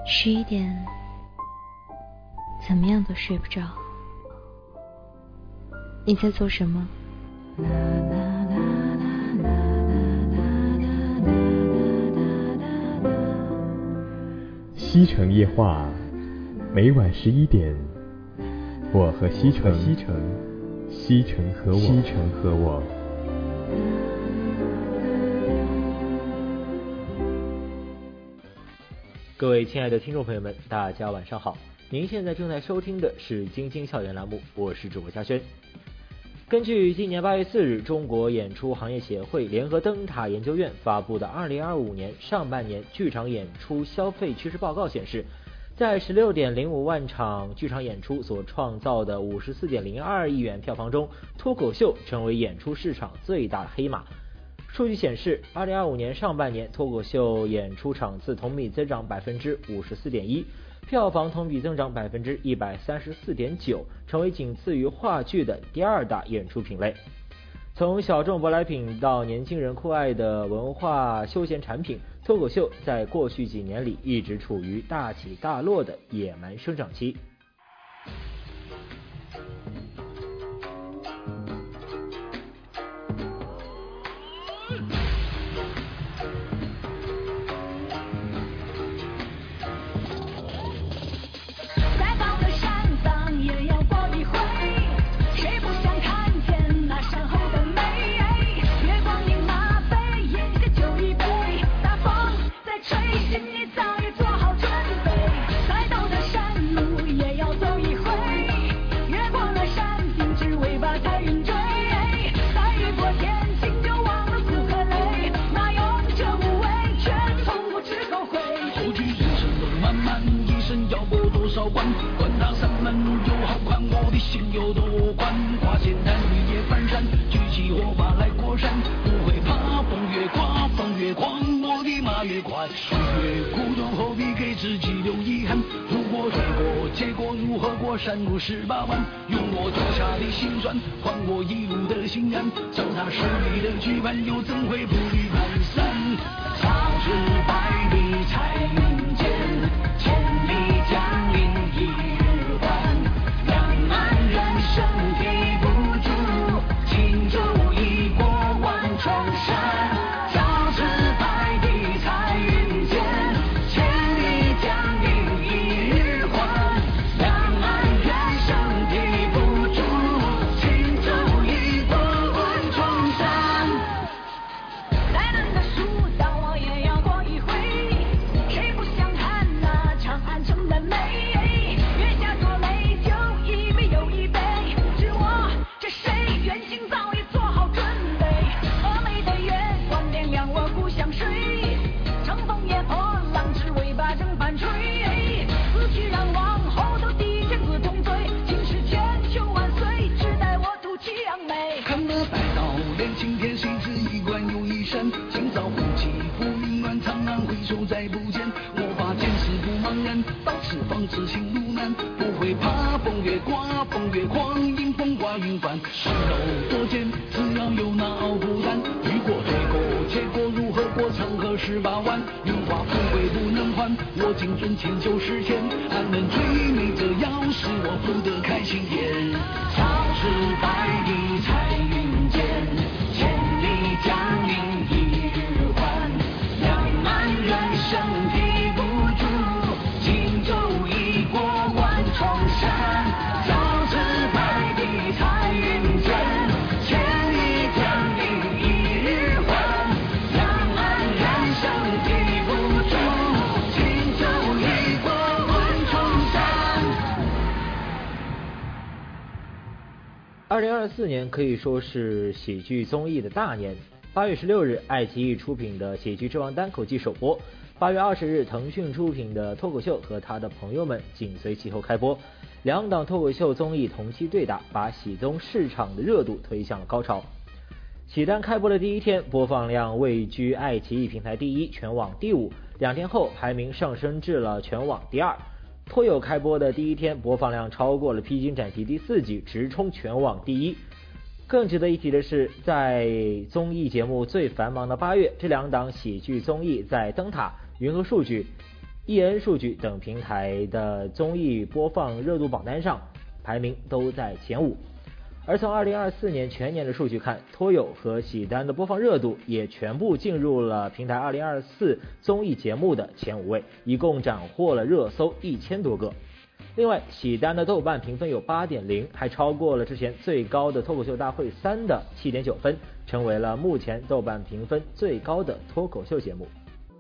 11点，怎么样都睡不着。你在做什么？ 西城夜话，每晚11点，我和西城，西城和我。 各位亲爱的听众朋友们，大家晚上好，您现在正在收听的是京津校园栏目，我是主播嘉轩。根据今年8月4日中国演出行业协会联合灯塔研究院发布的2025年上半年剧场演出消费趋势报告显示，在16.05万场剧场演出所创造的54.02亿元票房中，脱口秀成为演出市场最大的黑马。数据显示，2025年上半年脱口秀演出场次同比增长 54.1%， 票房同比增长 134.9%， 成为仅次于话剧的第二大演出品类。从小众舶来品到年轻人酷爱的文化休闲产品，脱口秀在过去几年里一直处于大起大落的野蛮生长期。 山路18弯，用我脚下的辛酸换我一路的心安，脚踏实地的举办，又怎会步履蹒跚？早知百里彩云间，千里江陵一日还，两岸人生抵不住，轻舟已过万重山。早知百里彩云间，千里江陵一日还，自行路难，不会怕风月刮，风月狂，迎风刮云翻。石头多尖，只要有那傲骨胆。遇过对过，结果如何过？长河18弯，云花富贵不能还。我谨遵千秋10千，安能追美者要使我不得开心颜。早知百里彩云间，千里江陵一日还，两岸人生抵不住，轻舟已过万重山。早知百里彩云间，千里江陵一日还，两岸人生抵不住，轻舟已过万重山。 2024年可以说是喜剧综艺的大年。8月16日，爱奇艺出品的《喜剧之王》单口季首播。8月20日，腾讯出品的脱口秀和他的朋友们紧随其后开播，两档脱口秀综艺同期对打，把喜综市场的热度推向了高潮。喜单开播的第一天，播放量位居爱奇艺平台第1，全网第5，2天后排名上升至了全网第2。脱友开播的第一天，播放量超过了披荆斩棘第4季，直冲全网第1。更值得一提的是，在综艺节目最繁忙的8月，这两档喜剧综艺在灯塔、云和数据 EN 数据等平台的综艺播放热度榜单上排名都在前5。而从2024年全年的数据看，脱友和喜单的播放热度也全部进入了平台2024综艺节目的前5位，一共斩获了热搜1000多个。另外，喜单的豆瓣评分有 8.0， 还超过了之前最高的脱口秀大会3的 7.9 分，成为了目前豆瓣评分最高的脱口秀节目。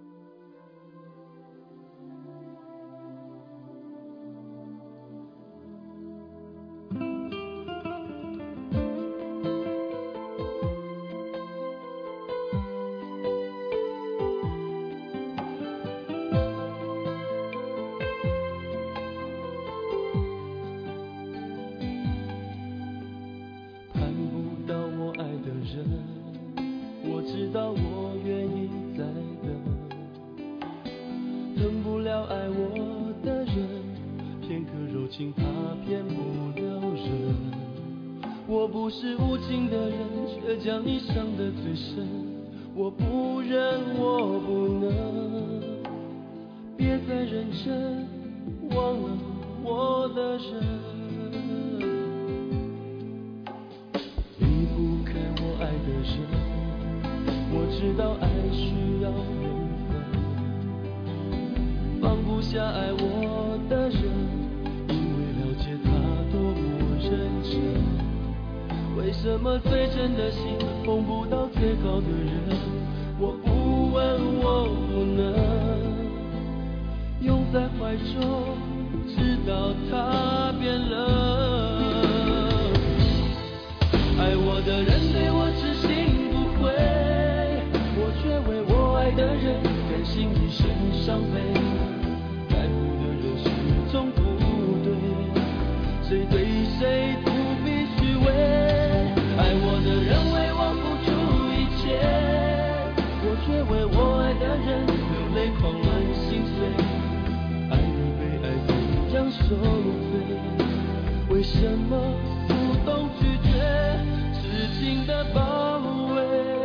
我不是无情的人，却将你伤得最深。我不忍，我不能，别再认真，忘了我的人。离不开我爱的人，我知道爱需要缘分，放不下爱我的人，因为了解他多么认真。为什么最真的心碰不到最好的人？我不问，我不能拥在怀中，直到他变冷。爱我的人对我痴心不悔，我却为我爱的人甘心一生伤悲。在乎的人始终不对，谁对谁不必虚伪。爱我的人为我付出一切，我却为我爱的人流泪狂乱心碎。爱与被爱同样受罪，为什么不懂拒绝痴情的包围？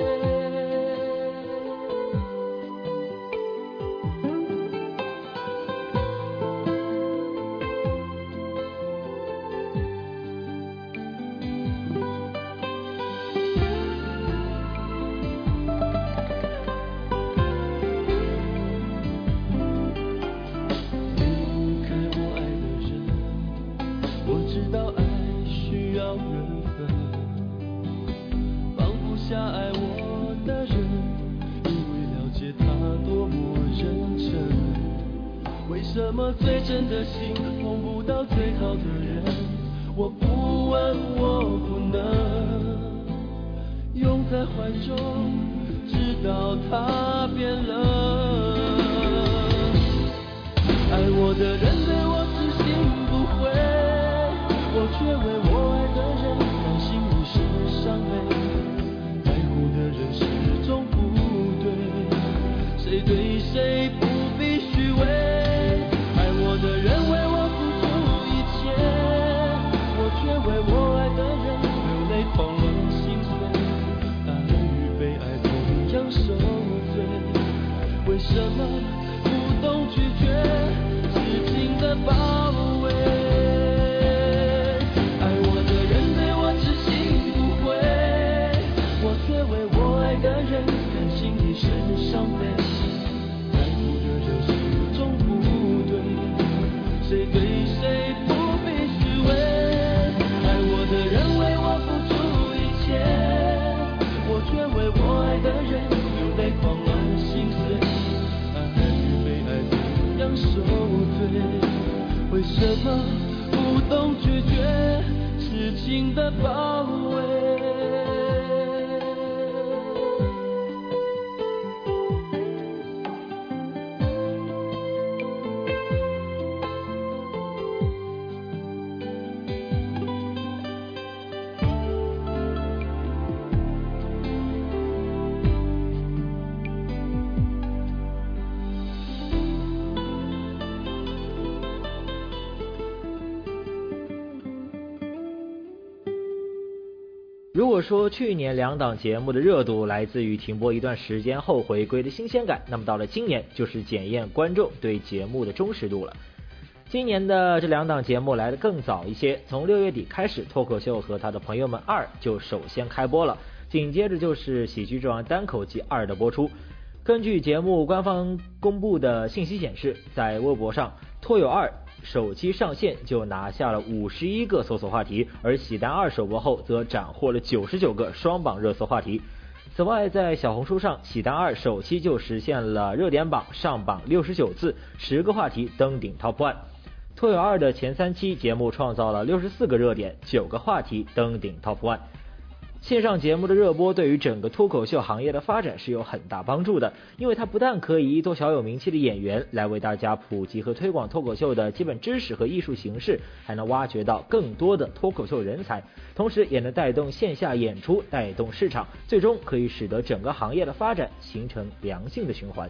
为什么最真的心碰不到最好的人？我不问，我不能拥在怀中，直到他变冷。爱我的人对我痴心不悔，我却为我爱的人甘心一生伤悲。在乎的人始终不对，谁对谁不必虚伪。我的人为我付出一切，我却为我爱的人流泪狂乱心碎。爱与被爱同样受罪，为什么不懂拒绝痴情的包围？爱我的人对我痴心不悔，我却为我爱的人甘心一生伤悲。在乎的人始终不对，谁对谁不必虚伪。爱我的人为我付出一切，我却为我爱的人流泪狂乱心碎。爱与被爱同样受罪，为什么不懂拒绝痴情的包围？ 如果说去年两档节目的热度来自于停播一段时间后回归的新鲜感，那么到了今年就是检验观众对节目的忠实度了。今年的这两档节目来得更早一些，从6月底开始，脱口秀和他的朋友们2就首先开播了，紧接着就是喜剧之王单口季2的播出。根据节目官方公布的信息显示，在微博上，脱友2首期上线就拿下了51个搜索话题，而喜单2首播后则斩获了99个双榜热搜话题。此外，在小红书上，喜单2首期就实现了热点榜上榜69次，10个话题登顶 Top 1。脱友2的前3期节目创造了64个热点，9个话题登顶 Top 1。线上节目的热播对于整个脱口秀行业的发展是有很大帮助的，因为它不但可以依托小有名气的演员来为大家普及和推广脱口秀的基本知识和艺术形式，还能挖掘到更多的脱口秀人才，同时也能带动线下演出，带动市场，最终可以使得整个行业的发展形成良性的循环。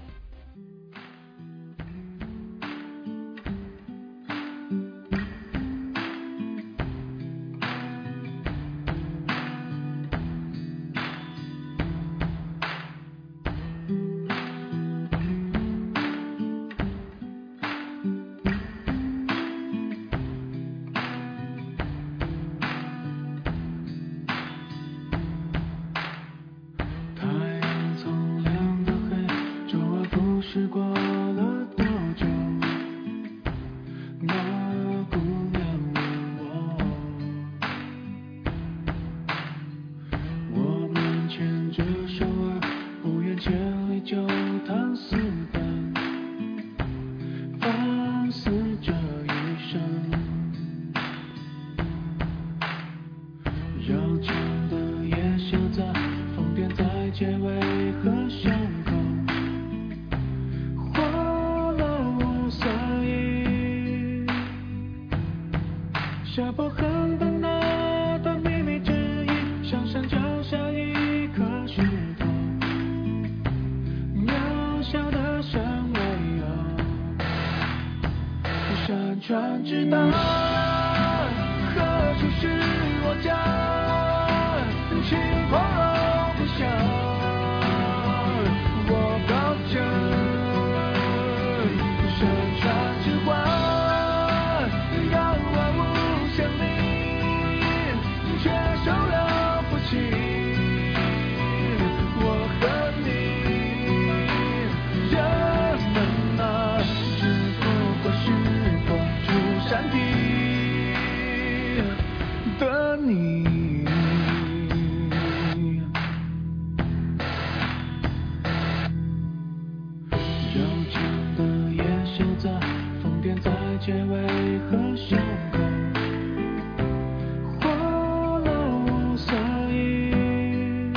下坡很大那段秘密之一，像山脚下一颗石头，渺小的香味山川之大，何处是我家？轻狂容不下，我高枕山川之花。结尾和伤口，活了无所以。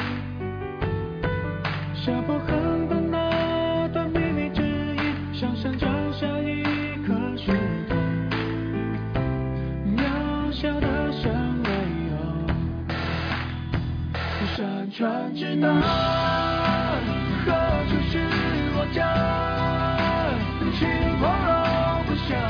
下坡很大那段秘密之一，像山脚下一颗石头，渺小的香味山川之大，何处是我家？轻狂容不下。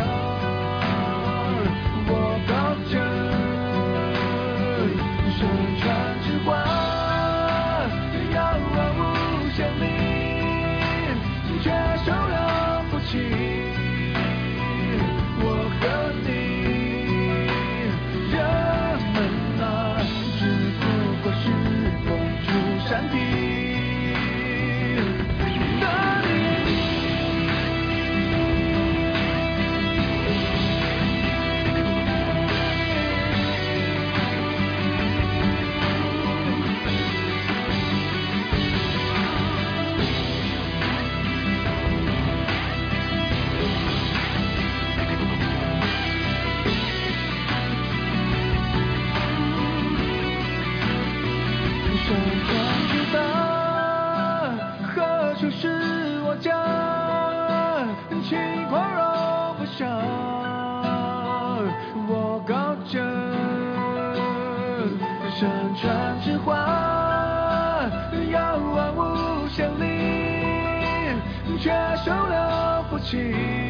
山川之花，遥望无限里，却收留不起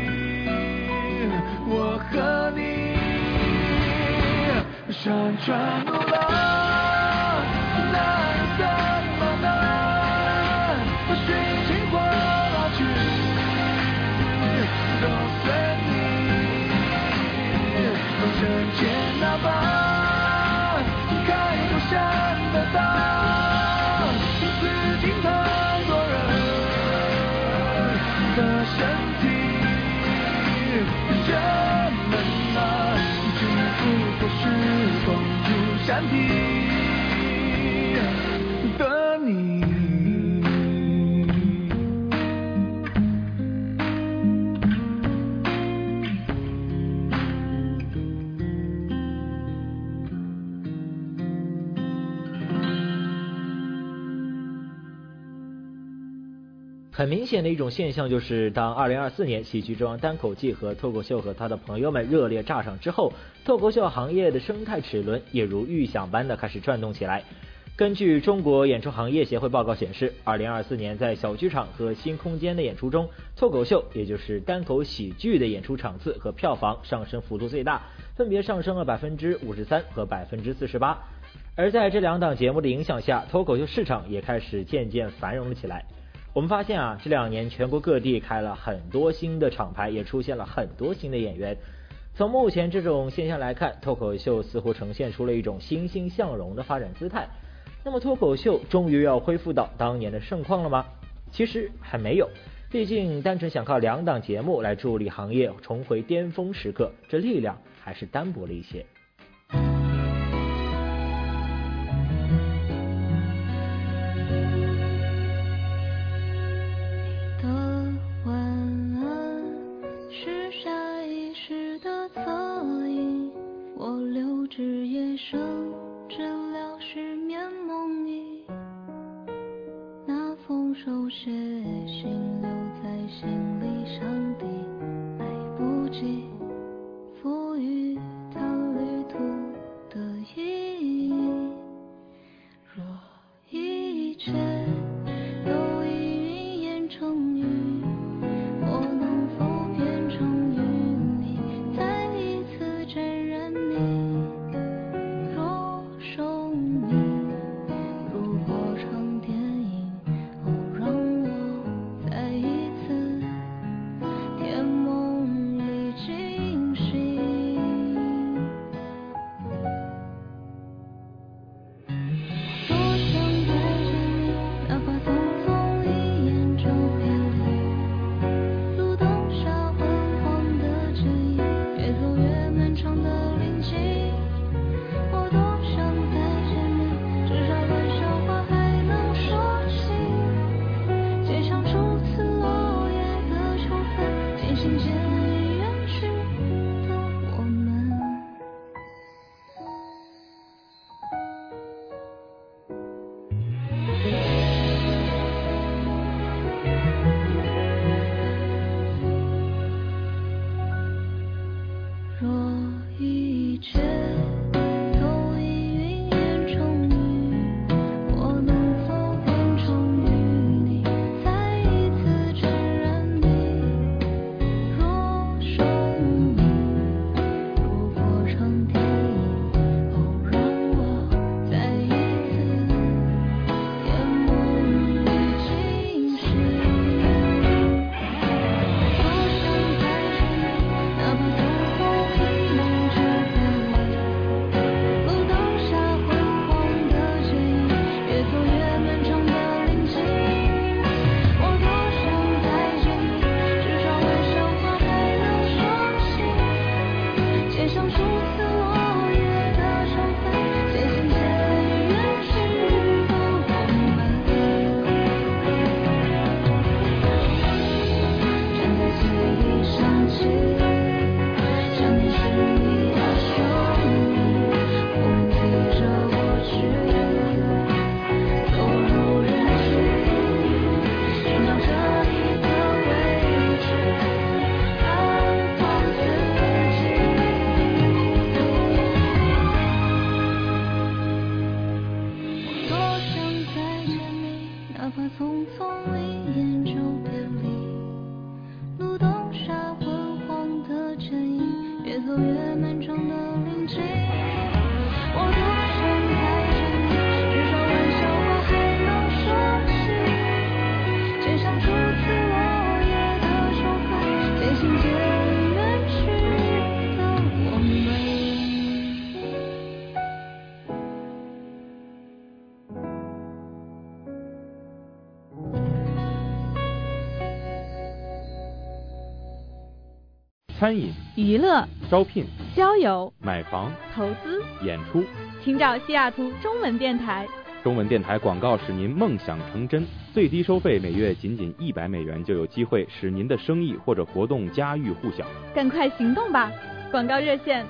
我和你。山川路老， 当，刺进很多人的身体。人们啊，祝福的时光如闪电的你。 很明显的一种现象就是，当2024年喜剧之王单口季和脱口秀和他的朋友们热烈炸场之后，脱口秀行业的生态齿轮也如预想般的开始转动起来。根据中国演出行业协会报告显示，2024年在小剧场和新空间的演出中，脱口秀也就是单口喜剧的演出场次和票房上升幅度最大，分别上升了53%和48%。而在这两档节目的影响下，脱口秀市场也开始渐渐繁荣了起来。我们发现啊，这2年全国各地开了很多新的厂牌，也出现了很多新的演员。从目前这种现象来看，脱口秀似乎呈现出了一种欣欣向荣的发展姿态。那么脱口秀终于要恢复到当年的盛况了吗？其实还没有，毕竟单纯想靠2档节目来助力行业重回巅峰时刻，这力量还是单薄了一些。 餐饮、 娱乐、 招聘、 交友、 买房、 投资、 演出， 请找西雅图中文电台。 中文电台广告使您梦想成真，最低收费每月仅$100，就有机会使您的生意或者活动家喻户晓。 赶快行动吧！广告热线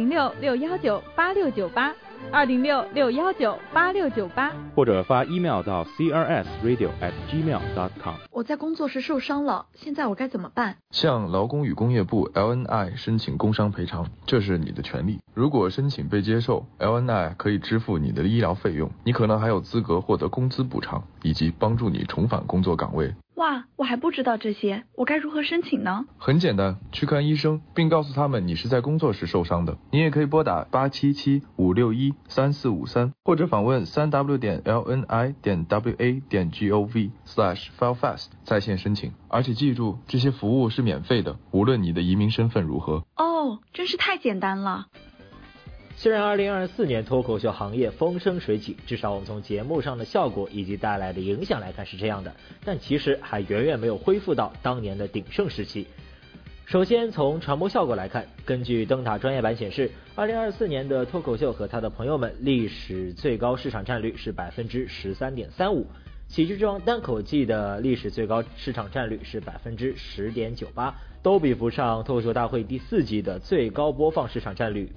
206-619-8698，206-619-8698， 或者发 email 到 crsradio@gmail.com。 我在工作时受伤了，现在我该怎么办？ 向劳工与工业部 LNI 申请工伤赔偿，这是你的权利。如果申请被接受， LNI 可以支付你的医疗费用，你可能还有资格获得工资补偿，以及帮助你重返工作岗位。 哇，我还不知道这些，我该如何申请呢？ 很简单，去看医生，并告诉他们你是在工作时受伤的。你也可以拨打877-561-3453，或者访问3w.lni.wa.gov/filefast 在线申请。而且记住，这些服务是免费的，无论你的移民身份如何。 哦，真是太简单了。 虽然2024年脱口秀行业风生水起，至少我们从节目上的效果以及带来的影响来看是这样的，但其实还远远没有恢复到当年的鼎盛时期。首先从传播效果来看，根据灯塔专业版显示，2024年的脱口秀和他的朋友们历史最高市场占率是 13.35%， 喜剧之王单口季的历史最高市场占率是 10.98%，都比不上脱口秀大会第4季的最高播放市场占率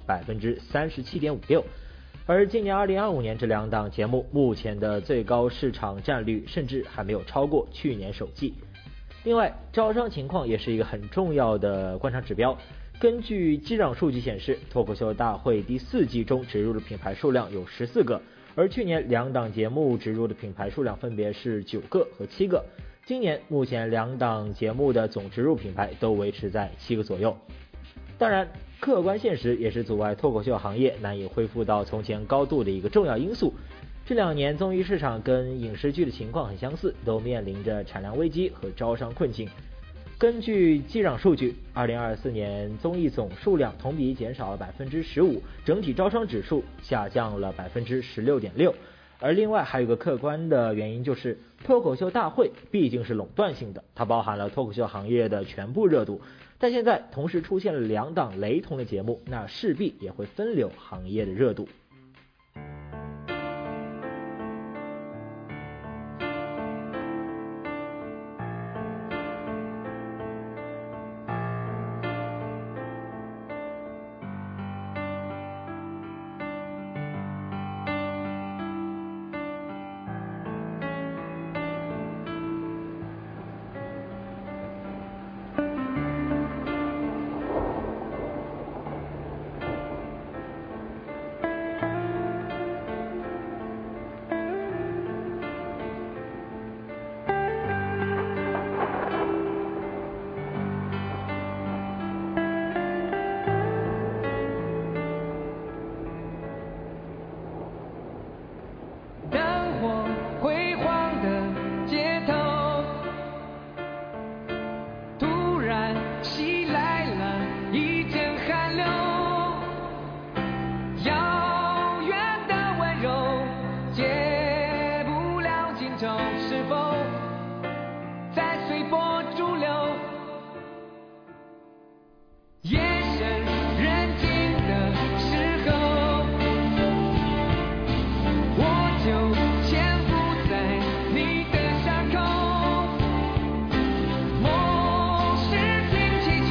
37.56%， 而今年2025年这两档节目目前的最高市场占率甚至还没有超过去年首季。另外，招商情况也是一个很重要的观察指标。根据机长数据显示，脱口秀大会第4季中植入的品牌数量有14个，而去年两档节目植入的品牌数量分别是9个和7个。今年目前两档节目的总植入品牌都维持在7个左右。当然，客观现实也是阻碍脱口秀行业难以恢复到从前高度的一个重要因素。这2年综艺市场跟影视剧的情况很相似，都面临着产量危机和招商困境。根据机长数据，2024年综艺总数量同比减少了 15%， 整体招商指数下降了 16.6%。而另外还有一个客观的原因，就是脱口秀大会毕竟是垄断性的，它包含了脱口秀行业的全部热度，但现在同时出现了2档雷同的节目，那势必也会分流行业的热度。 梦是听起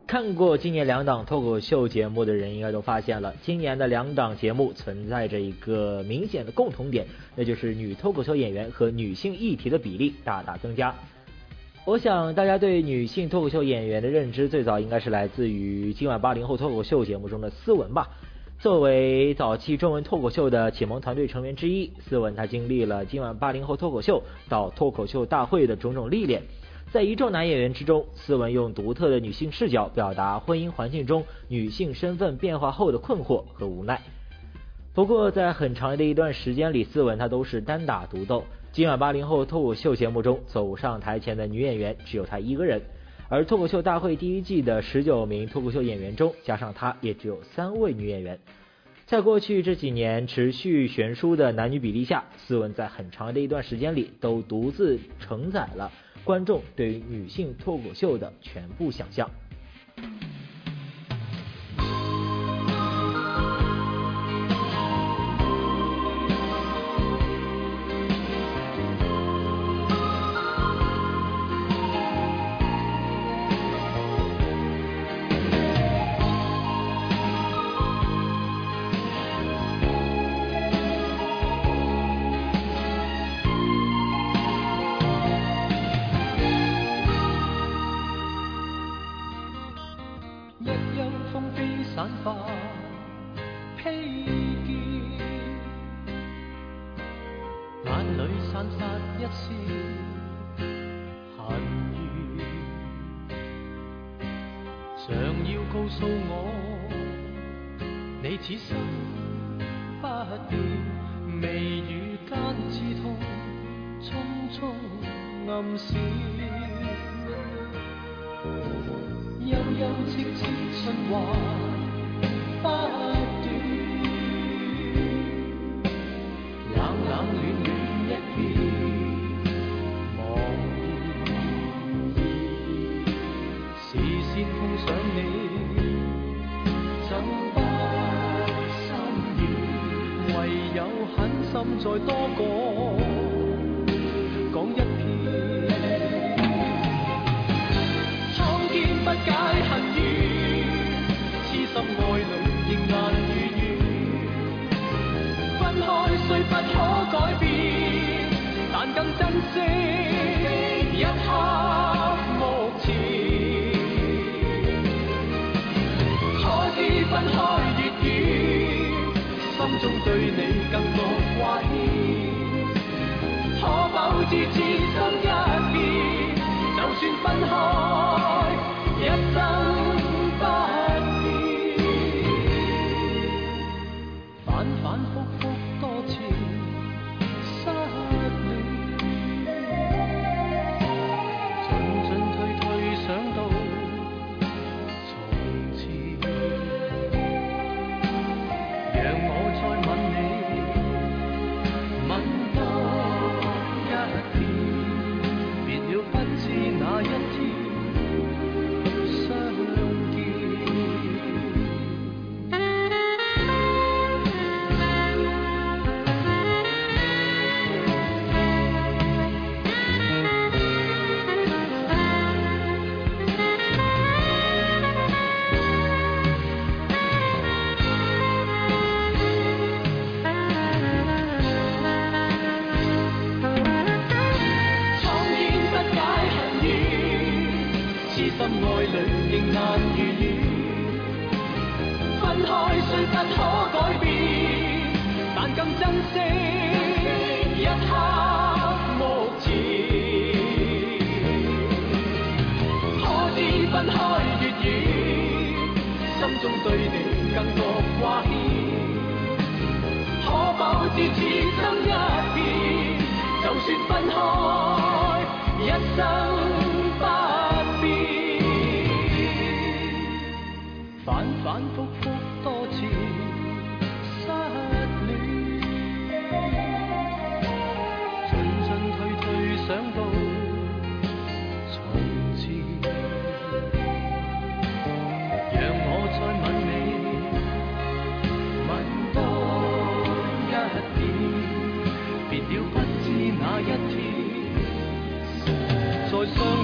看过今年2档脱口秀节目的人应该都发现了，今年的2档节目存在着一个明显的共同点，那就是女脱口秀演员和女性议题的比例大大增加。我想大家对女性脱口秀演员的认知最早应该是来自于今晚80后脱口秀节目中的思文吧。作为早期中文脱口秀的启蒙团队成员之一，思文她经历了今晚80后脱口秀到脱口秀大会的种种历练。在一众男演员之中，思文用独特的女性视角表达婚姻环境中女性身份变化后的困惑和无奈。不过在很长的一段时间里，思文她都是单打独斗，今晚80后脱口秀节目中走上台前的女演员只有她一个人，而脱口秀大会第1季的19名脱口秀演员中，加上她也只有3位女演员。在过去这几年持续悬殊的男女比例下，思文在很长的一段时间里都独自承载了观众对于女性脱口秀的全部想象。 散发披肩，眼裏散發一絲恨怨，常要告訴我，你此生不變，眉宇間刺痛，匆匆暗閃，悠悠戚戚信話不斷，冷冷暖暖一片茫然，視線碰上你怎不心軟，唯有狠心再多講一遍，蒼天不解恨怨，痴心愛侶仍難如願，分開雖不可改變，但更珍惜一刻目前。可知分開越遠，心中對你更多掛牽。可否知此生一別，就算分開，一生不反反复复多次失戀，進進退退想到從前，讓我再吻你，吻多一遍，別了不知哪一天相見。仍難如願，分開雖不可改變，但更珍惜一刻目前。可知分開越遠，心中對你更多掛牽。可否知此生一別，就算分開，一生不變。反反复复多次失戀，進進退退想到從前，讓我再吻你，吻多一遍，別了不知哪一天再相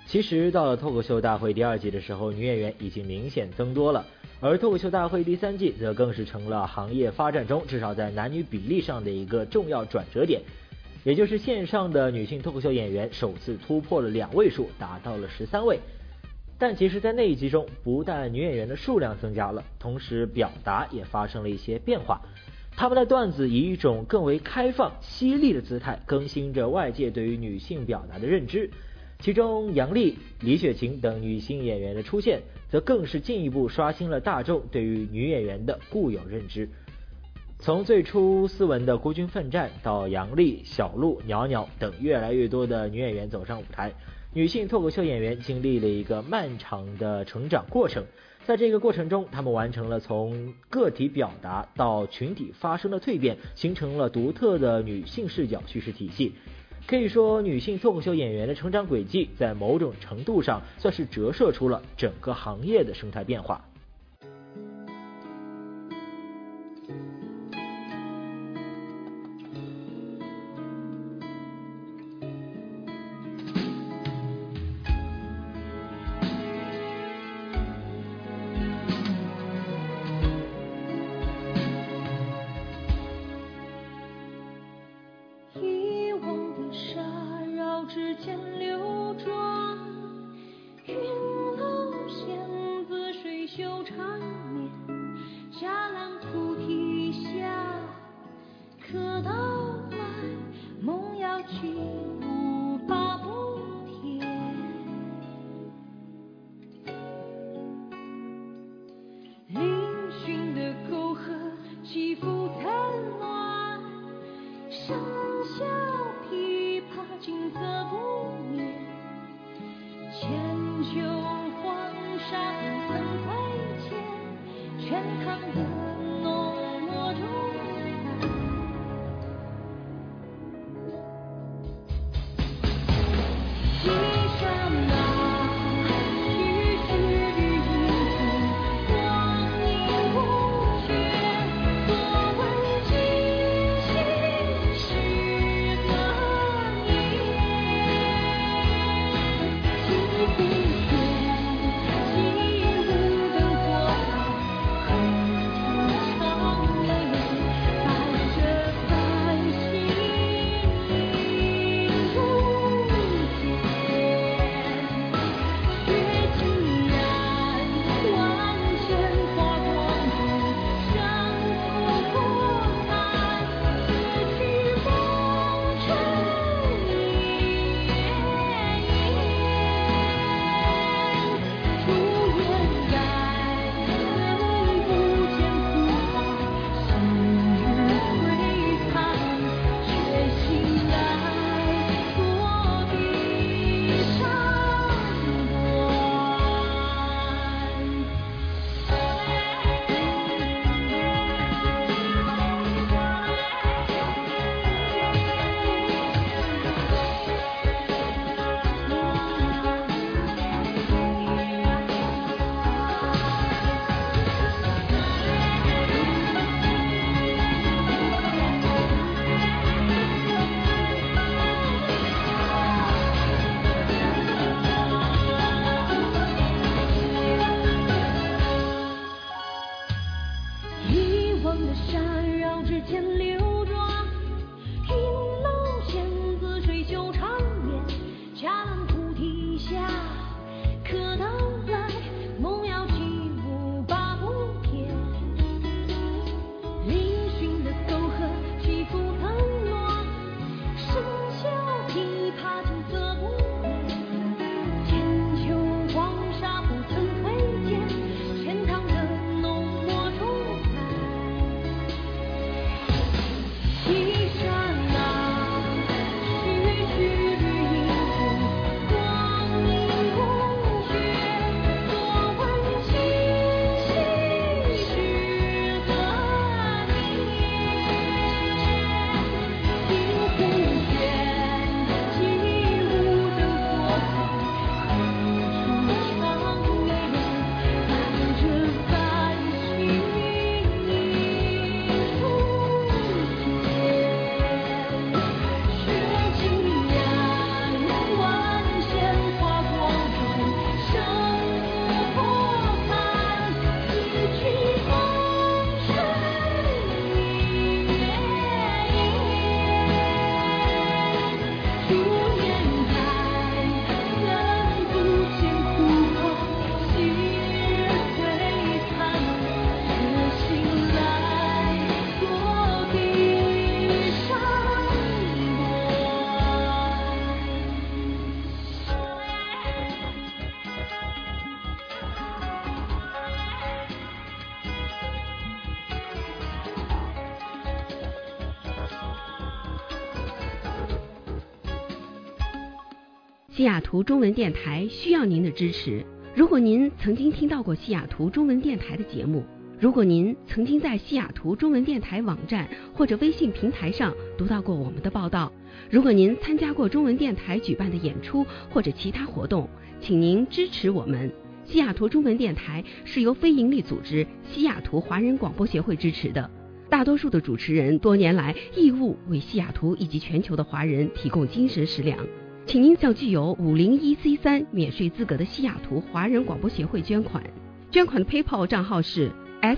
其实到了脱口秀大会第2季的时候，女演员已经明显增多了，而脱口秀大会第3季则更是成了行业发展中至少在男女比例上的一个重要转折点，也就是线上的女性脱口秀演员首次突破了2位数，达到了13位。但其实在那一季中，不但女演员的数量增加了，同时表达也发生了一些变化，他们的段子以一种更为开放犀利的姿态更新着外界对于女性表达的认知，其中杨笠、李雪琴等女性演员的出现则更是进一步刷新了大众对于女演员的固有认知。从最初斯文的孤军奋战到杨笠、小鹿、袅袅等越来越多的女演员走上舞台，女性脱口秀演员经历了一个漫长的成长过程，在这个过程中，她们完成了从个体表达到群体发声的蜕变，形成了独特的女性视角叙事体系。可以说，女性脱口秀演员的成长轨迹在某种程度上算是折射出了整个行业的生态变化。 西雅图中文电台需要您的支持。如果您曾经听到过西雅图中文电台的节目，如果您曾经在西雅图中文电台网站或者微信平台上读到过我们的报道，如果您参加过中文电台举办的演出或者其他活动，请您支持我们。西雅图中文电台是由非营利组织西雅图华人广播协会支持的，大多数的主持人多年来义务为西雅图以及全球的华人提供精神食粮。请您向具有501C3免税资格的西雅图华人广播协会捐款。捐款的 PayPal 账号是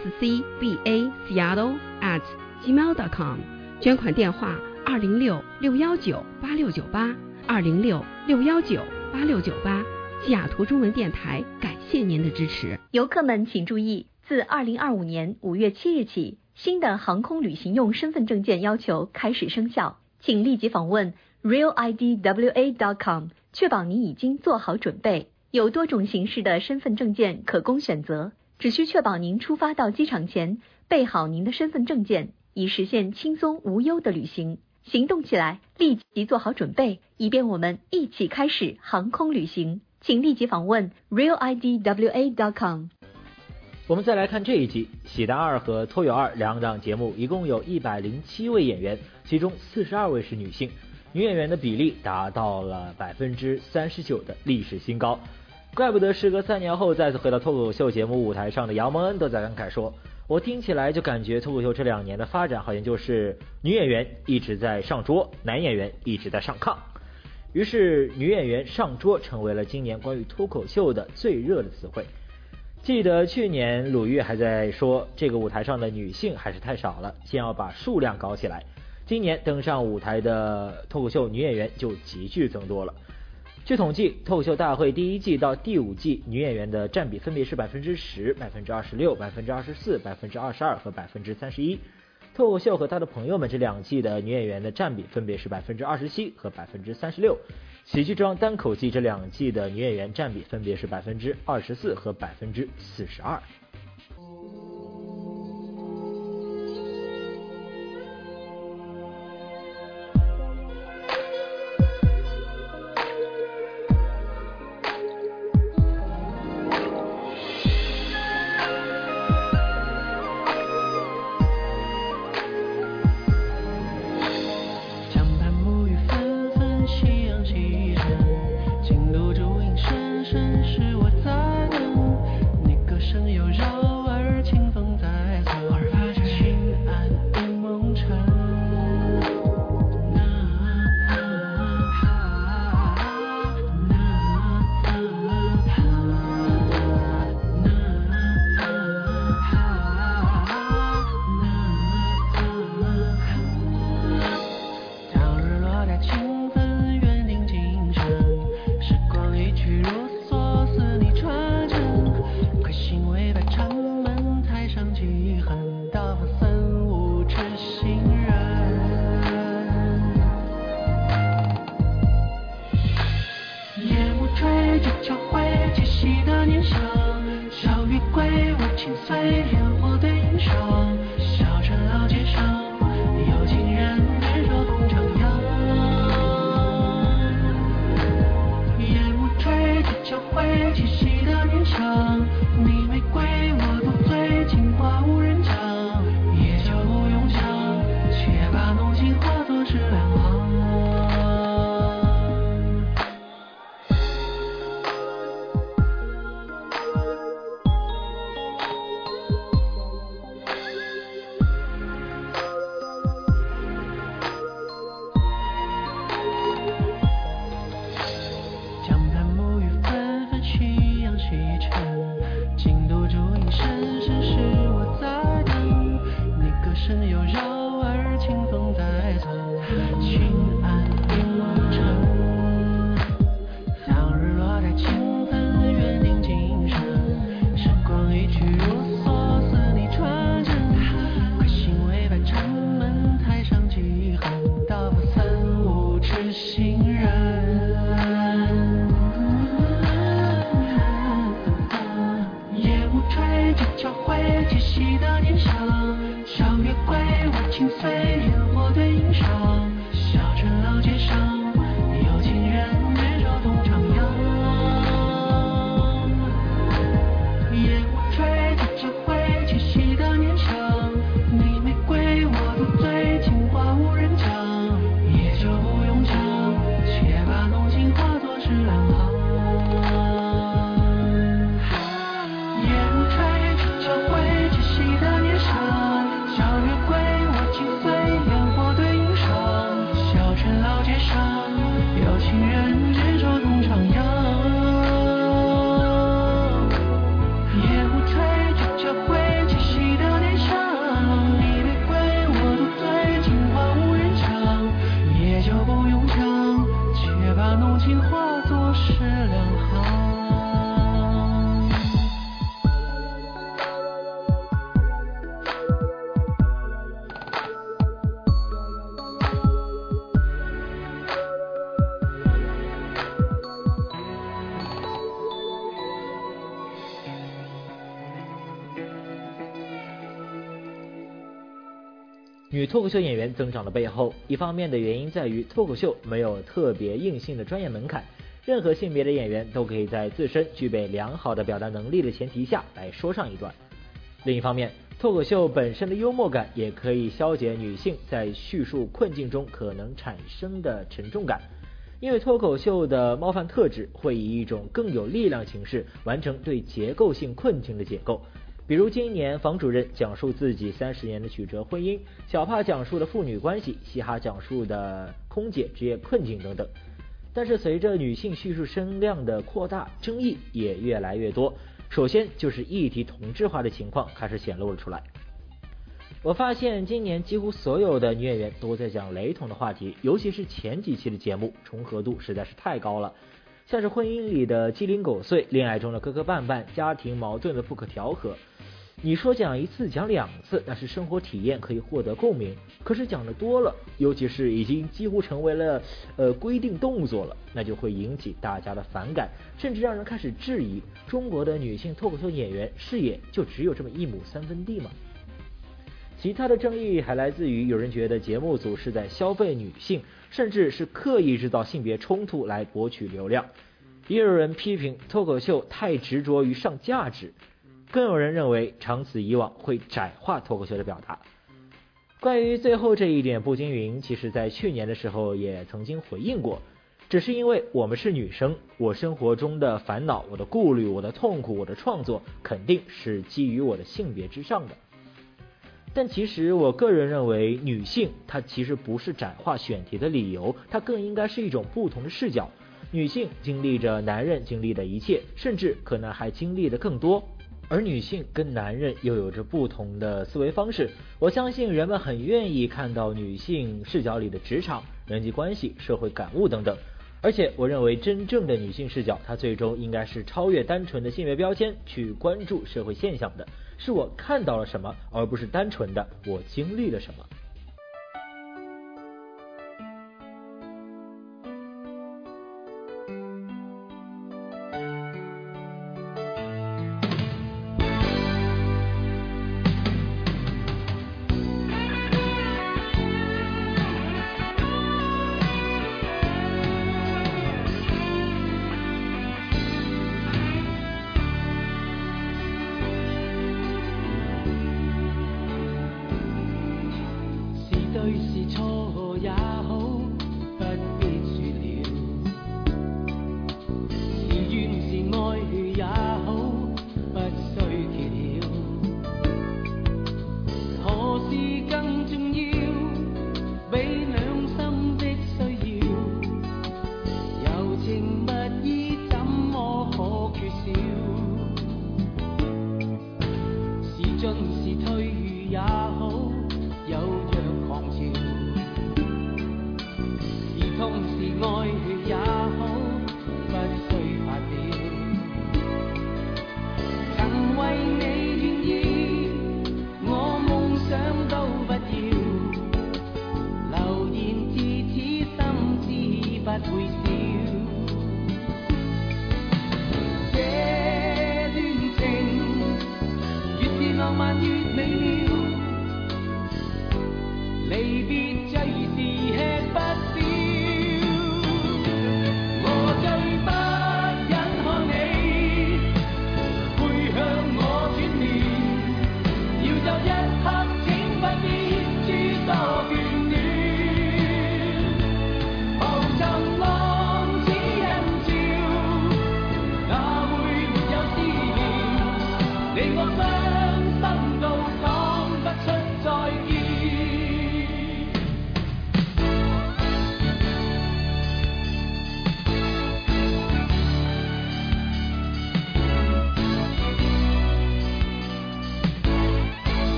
scbaseattle@gmail.com， 捐款电话206-619-8698 206-619-8698。西雅图中文电台感谢您的支持。 游客们请注意，自2025年5月7日起，新的航空旅行用身份证件要求开始生效，请立即访问 realidwa.com， 确保您已经做好准备。有多种形式的身份证件可供选择，只需确保您出发到机场前备好您的身份证件，以实现轻松无忧的旅行。行动起来，立即做好准备，以便我们一起开始航空旅行。请立即访问 realidwa.com。 我们再来看这一季，喜达2和脱友2两档节目一共有107位演员，其中42位是女性，女演员的比例达到了 39% 的历史新高。怪不得时隔3年后再次回到脱口秀节目舞台上的杨蒙恩都在感慨说，我听起来就感觉脱口秀这2年的发展好像就是女演员一直在上桌，男演员一直在上炕。于是女演员上桌成为了今年关于脱口秀的最热的词汇。记得去年鲁豫还在说，这个舞台上的女性还是太少了，先要把数量搞起来。今年登上舞台的脱口秀女演员就急剧增多了。据统计，脱口秀大会第1季到第5季女演员的占比分别是 10%、26%、24%、22%和 31%。脱口秀和他的朋友们这2季的女演员的占比分别是 27% 和 36%。喜剧之王单口季这2季的女演员占比分别是 24% 和 42%。 小城老街上，有情人面手同场。 女脱口秀演员增长的背后，一方面的原因在于脱口秀没有特别硬性的专业门槛，任何性别的演员都可以在自身具备良好的表达能力的前提下来说上一段。另一方面，脱口秀本身的幽默感也可以消解女性在叙述困境中可能产生的沉重感，因为脱口秀的冒犯特质会以一种更有力量形式完成对结构性困境的解构。比如今年房主任讲述自己30年的曲折婚姻，小帕讲述的父女关系，嘻哈讲述的空姐职业困境等等。但是随着女性叙述声量的扩大，争议也越来越多。首先就是议题同质化的情况开始显露了出来。我发现今年几乎所有的女演员都在讲雷同的话题，尤其是前几期的节目重合度实在是太高了，像是婚姻里的鸡零狗碎，恋爱中的磕磕绊绊，家庭矛盾的不可调和。你说讲一次讲2次，那是生活体验可以获得共鸣，可是讲的多了，尤其是已经几乎成为了规定动作了，那就会引起大家的反感，甚至让人开始质疑中国的女性脱口秀演员视野就只有这么1亩3分地吗？其他的争议还来自于有人觉得节目组是在消费女性，甚至是刻意制造性别冲突来博取流量，也有人批评脱口秀太执着于上价值，更有人认为长此以往会窄化脱口秀的表达。关于最后这一点，步惊云其实在去年的时候也曾经回应过，只是因为我们是女生，我生活中的烦恼，我的顾虑，我的痛苦，我的创作肯定是基于我的性别之上的。但其实我个人认为，女性她其实不是窄化选题的理由，它更应该是一种不同的视角。女性经历着男人经历的一切，甚至可能还经历的更多，而女性跟男人又有着不同的思维方式。我相信人们很愿意看到女性视角里的职场、人际关系、社会感悟等等。而且我认为真正的女性视角，它最终应该是超越单纯的性别标签，去关注社会现象的，是我看到了什么，而不是单纯的我经历了什么。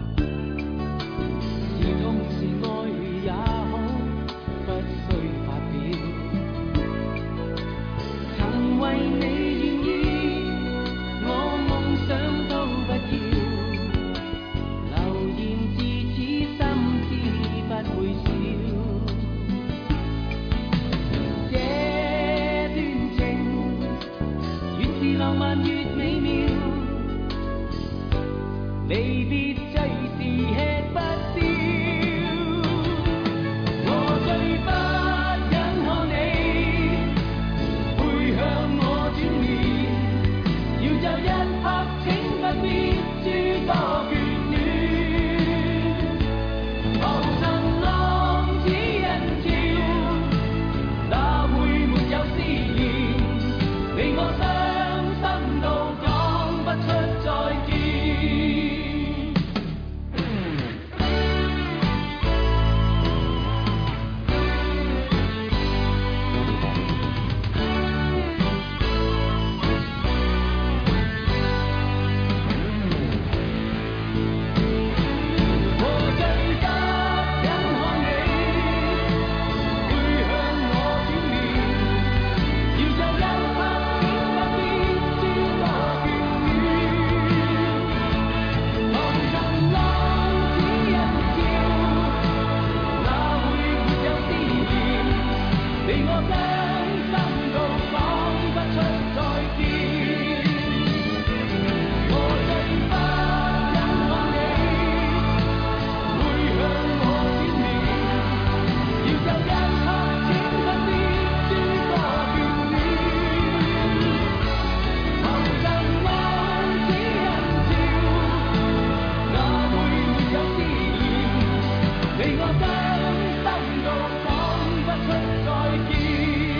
是痛是愛也好，不需發表。 心度講不出再見。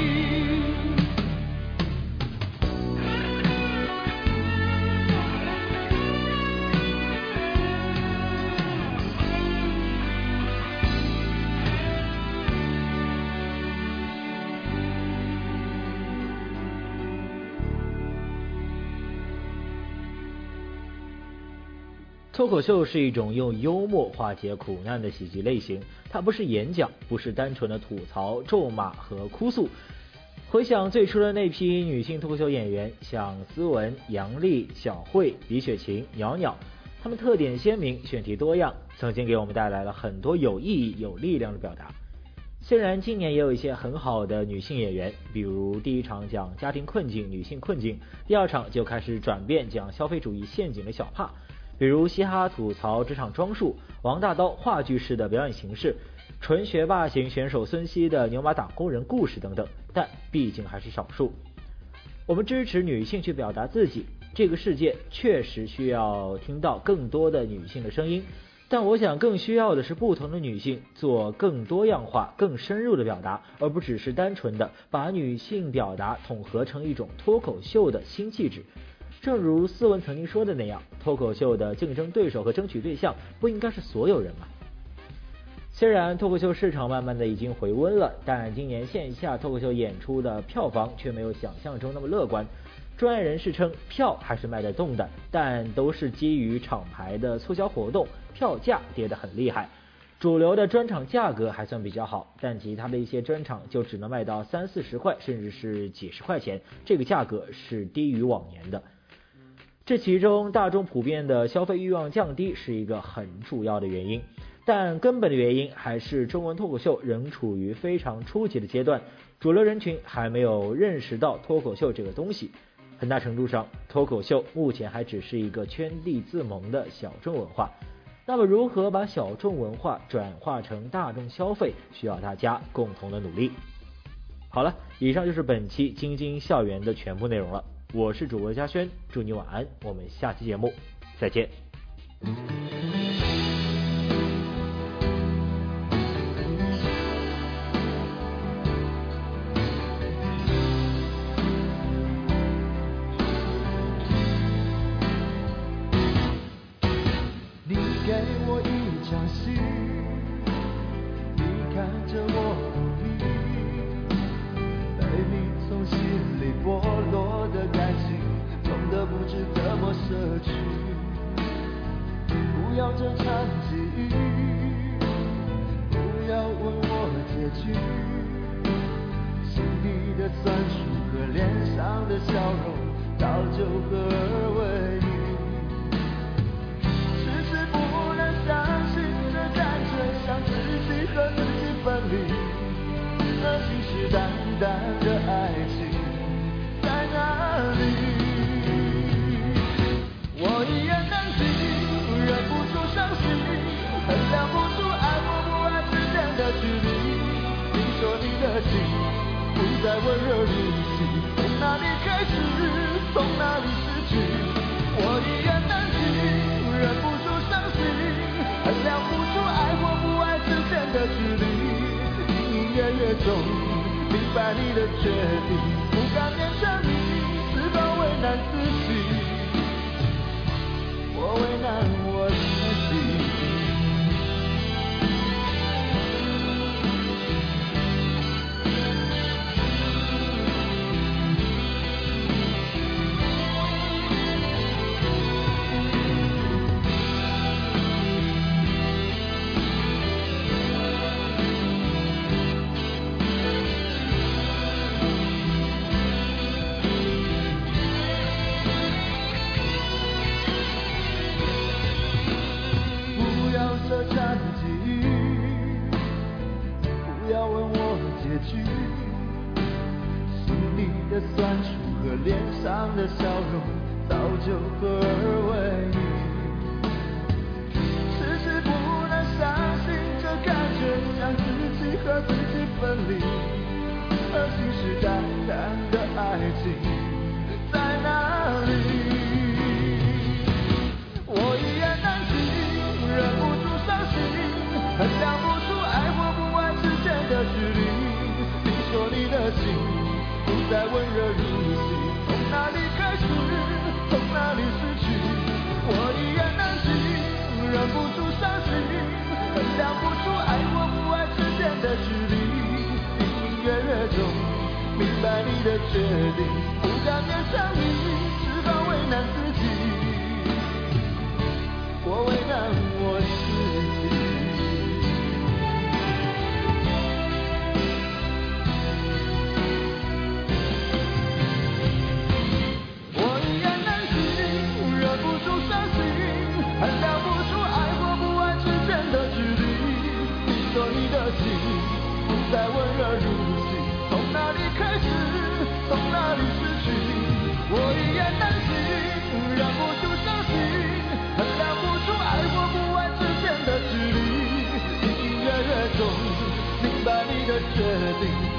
脱口秀是一种用幽默化解苦难的喜剧类型，它不是演讲，不是单纯的吐槽、咒骂和哭诉。回想最初的那批女性脱口秀演员，像思文、杨丽、小慧、李雪琴、袅袅，她们特点鲜明，选题多样，曾经给我们带来了很多有意义、有力量的表达。虽然今年也有一些很好的女性演员，比如第一场讲家庭困境、女性困境，第二场就开始转变讲消费主义陷阱的小帕，比如嘻哈吐槽职场装束，王大刀话剧式的表演形式，纯学霸型选手孙熙的牛马打工人故事等等，但毕竟还是少数。我们支持女性去表达自己，这个世界确实需要听到更多的女性的声音，但我想更需要的是不同的女性做更多样化、更深入的表达，而不只是单纯的把女性表达统合成一种脱口秀的新气质。正如思文曾经说的那样，脱口秀的竞争对手和争取对象不应该是所有人吗？虽然脱口秀市场慢慢的已经回温了，但今年线下脱口秀演出的票房却没有想象中那么乐观。专业人士称票还是卖得动的，但都是基于厂牌的促销活动，票价跌得很厉害。主流的专场价格还算比较好，但其他的一些专场就只能卖到30-40块，甚至是几十块钱，这个价格是低于往年的。这其中大众普遍的消费欲望降低是一个很主要的原因，但根本的原因还是中文脱口秀仍处于非常初级的阶段，主流人群还没有认识到脱口秀这个东西。很大程度上，脱口秀目前还只是一个圈地自萌的小众文化。那么如何把小众文化转化成大众消费，需要大家共同的努力。好了，以上就是本期京津校园的全部内容了。我是主播嘉轩，祝你晚安，我们下期节目再见。 你给我一场戏，你看着我努力，被你从心里剥落的感情，痛得不知怎么舍去。不要这场际遇，不要问我结局，心里的酸楚和脸上的笑容早就合二为一。迟迟不能相信这感觉像自己和自己分离，而信誓旦旦的爱情在哪里？我一言难尽，忍不住伤心，衡量不出爱或不爱之间的距离。你说你的情不再温热如昔，从哪里开始，从哪里失去？我一言难尽，忍不住伤心，衡量不出爱或不爱之间的距离。隐隐约约中明白你的决定，不敢勉强你，只好为难自己。我为难我自己。这场际遇，不要问我结局，心里的酸楚和脸上的笑容早就合二为一。迟迟不能相信这感觉像自己和自己分离，而信誓旦旦的爱情在哪里？我一言难尽，忍不住伤心，衡量不出爱中明白你的决定，不敢勉强你，只好为难自己，我为难我自己。我依然担心，忍不住伤心，衡量不出爱或不爱之间的距离。你说你的心不再温热如昔，从哪里开始，从哪里失去？我依然担心，忍不住伤心，衡量不出爱或不爱之间的距离。隐隐约约中明白你的决定，